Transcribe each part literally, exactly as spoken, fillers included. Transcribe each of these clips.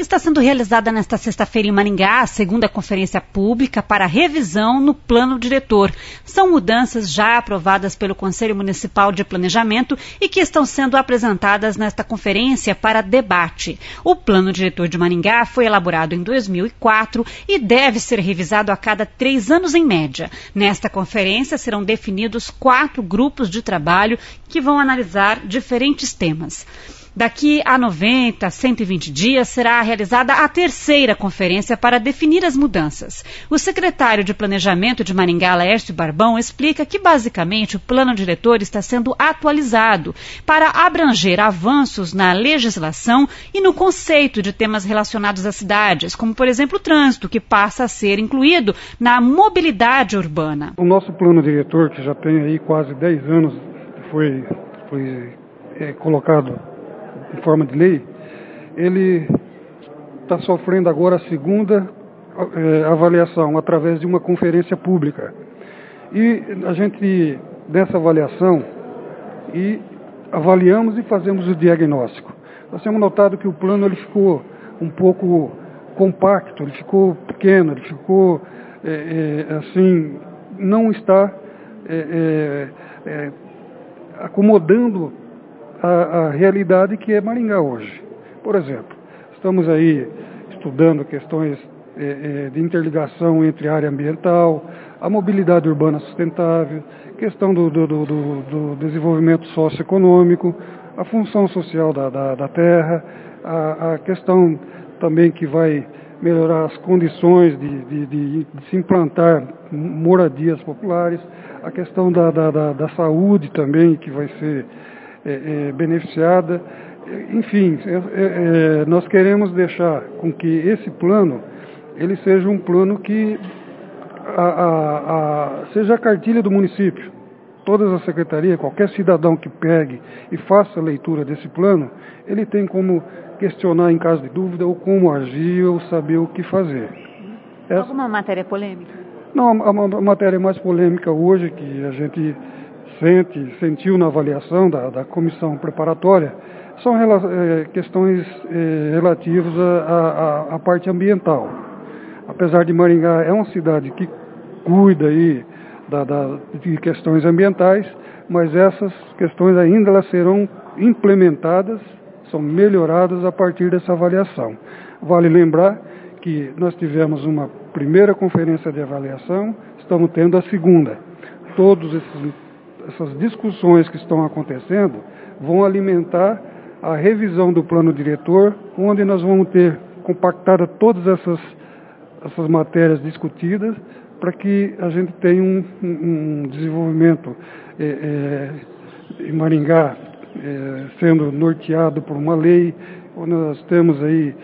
Está sendo realizada nesta sexta-feira em Maringá a segunda conferência pública para revisão no plano diretor. São mudanças já aprovadas pelo Conselho Municipal de Planejamento e que estão sendo apresentadas nesta conferência para debate. O plano diretor de Maringá foi elaborado em dois mil e quatro e deve ser revisado a cada três anos em média. Nesta conferência serão definidos quatro grupos de trabalho que vão analisar diferentes temas. Daqui a noventa, cento e vinte dias será realizada a terceira conferência para definir as mudanças. O secretário de Planejamento de Maringá, Laércio Barbão, explica que basicamente o plano diretor está sendo atualizado para abranger avanços na legislação e no conceito de temas relacionados às cidades, como por exemplo o trânsito, que passa a ser incluído na mobilidade urbana. O nosso plano diretor, que já tem aí quase dez anos, foi, foi é, colocado em forma de lei, ele está sofrendo agora a segunda é, avaliação através de uma conferência pública. E a gente, nessa avaliação, e avaliamos e fazemos o diagnóstico. Nós temos notado que o plano ele ficou um pouco compacto, ele ficou pequeno, ele ficou, é, é, assim, não está é, é, é, acomodando A, a realidade que é Maringá hoje. Por exemplo, estamos aí estudando questões é, é, de interligação entre a área ambiental, a mobilidade urbana sustentável, questão do, do, do, do desenvolvimento socioeconômico, a função social da, da, da terra, a, a questão também que vai melhorar as condições de, de, de, de se implantar moradias populares, a questão da, da, da, da saúde também, que vai ser É, é, beneficiada. Enfim, é, é, nós queremos deixar com que esse plano ele seja um plano que a, a, a, seja a cartilha do município. Todas as secretarias, qualquer cidadão que pegue e faça a leitura desse plano, ele tem como questionar em caso de dúvida, ou como agir, ou saber o que fazer. Essa... Alguma matéria polêmica? Não, a, a, a matéria mais polêmica hoje, que a gente sente, sentiu na avaliação da, da comissão preparatória, são é, questões é, relativas à parte ambiental. Apesar de Maringá é uma cidade que cuida aí da, da, de questões ambientais, mas essas questões ainda elas serão implementadas, são melhoradas a partir dessa avaliação. Vale lembrar que nós tivemos uma primeira conferência de avaliação, estamos tendo a segunda. Todos esses Essas discussões que estão acontecendo vão alimentar a revisão do plano diretor, onde nós vamos ter compactada todas essas, essas matérias discutidas, para que a gente tenha um, um desenvolvimento é, é, em Maringá é, sendo norteado por uma lei, onde nós temos aí,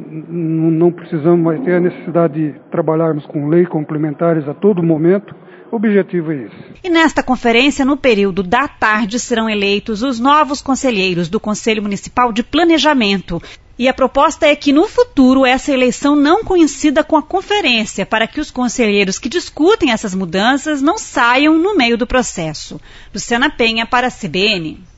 não precisamos mais ter a necessidade de trabalharmos com leis complementares a todo momento. O objetivo é esse. E nesta conferência, no período da tarde, serão eleitos os novos conselheiros do Conselho Municipal de Planejamento. E a proposta é que, no futuro, essa eleição não coincida com a conferência, para que os conselheiros que discutem essas mudanças não saiam no meio do processo. Luciana Penha, para a C B N.